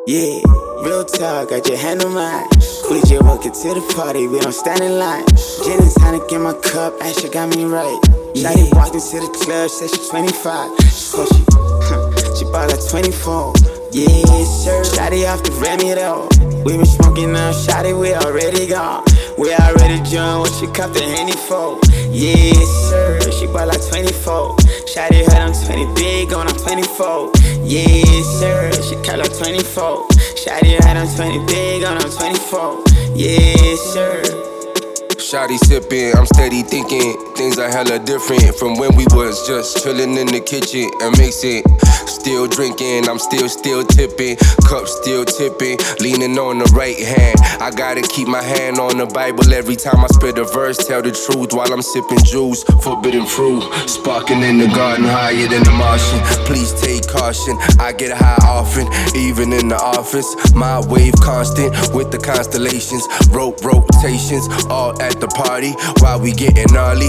Yeah, real talk, I just handle mine. We just walk into the party, we don't stand in line. Gin and tonic in my cup, Asha got me right. Shawty walked into the club, said she 25. So she bought like 24. Yeah, sir. Shawty off the Remy though. We been smoking now, Shawty, we already gone. We already joined what she cupped the Henny for. Yeah, sir. She bought like 24. Shawty heard I'm 20 big, going on 24. Yeah, sir. She cut like 24. Shawty heard I'm 20 big, going on 24. Yeah, sir. Shawty sippin', I'm steady thinking things are hella different from when we was just chillin' in the kitchen and mixing. Still drinking, I'm still tipping, cup still tipping, leaning on the right hand. I gotta keep my hand on the Bible every time I spit a verse. Tell the truth while I'm sipping juice, forbidden fruit, sparking in the garden higher than the Martian. Please take caution, I get high often, even in the office. My wave constant with the constellations, rope rotations, all at the party while we getting gnarly,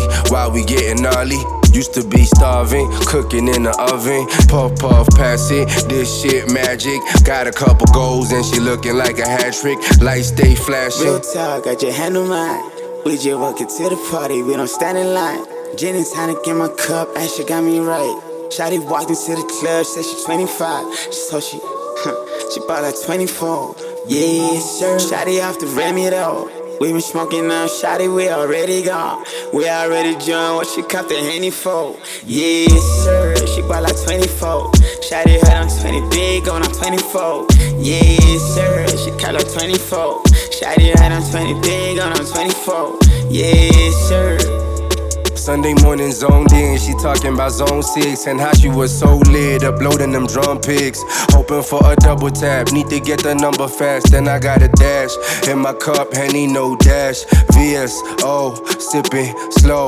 Used to be starving, cooking in the oven. Puff, puff, pass it, this shit magic. Got a couple goals and she looking like a hat trick. Lights stay flashing. Real talk, I just handle mine. We just walk into the party, we don't stand in line. Gin and tonic in my cup, Asha got me right. Shawty walked into the club, said she 25. So she bought like 24. Yeah, sir. Shawty off the Remy though. We been smoking now, Shawty, we already gone. We already joined what she cupped the Henny for. Yeah, sir. She bought like 24. Shawty heard I'm 20 big, going on 24. Yeah, sir. She cut like 24. Shawty heard I'm 20 big, going on 24. Yeah, sir. Sunday morning zoned in, she talking about zone 6 and how she was so lit, uploading them drum pics. Hoping for a double tap, need to get the number fast, then I got a dash. In my cup, Henny, no dash. VSO, sipping slow,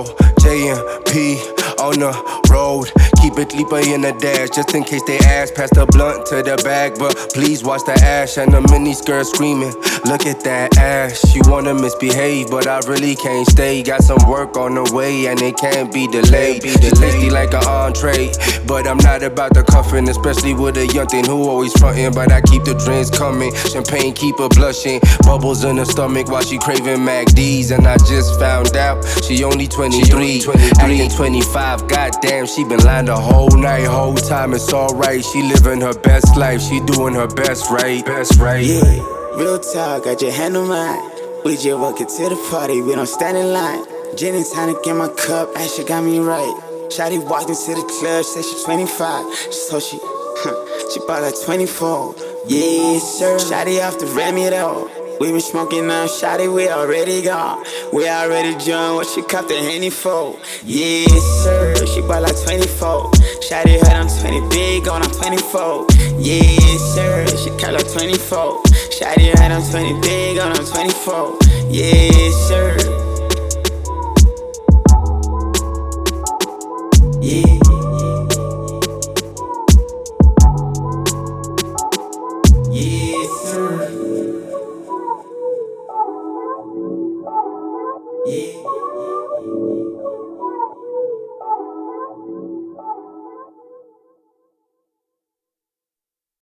JMP on the road. Keep it deeper in the dash, just in case they ask. Pass the blunt to the bag, but please watch the ash. And the mini skirt screaming, look at that ass. She wanna misbehave, but I really can't stay. Got some work on the way, and it can't be delayed. She's tasty like an entree, but I'm not about the cuffin', especially with a young thing who always frontin'. But I keep the drinks coming, champagne keep her blushing, bubbles in her stomach while she craving MacD's. And I just found out she only 23, acting 25. Goddamn, she been lying the whole night, whole time. It's alright, she living her best life, she doing her best right. Yeah, real talk, I just handle mine. We just walk into the party, we don't stand in line. Gin and tonic in my cup, Asha got me right. Shawty walked into the club, said she 25. So she bought like 24. Yeah, sir. Shawty off the Remy though. We been smoking now, Shawty, we already gone. We already joined what she cupped the Henny for. Yeah, sir. She bought like 24. Shawty heard I'm 20 big, going on 24. Yeah, sir. She cut like 24. Shawty heard I'm 20 big, going on 24. Yeah, sir. Yeah. Yeah, sir.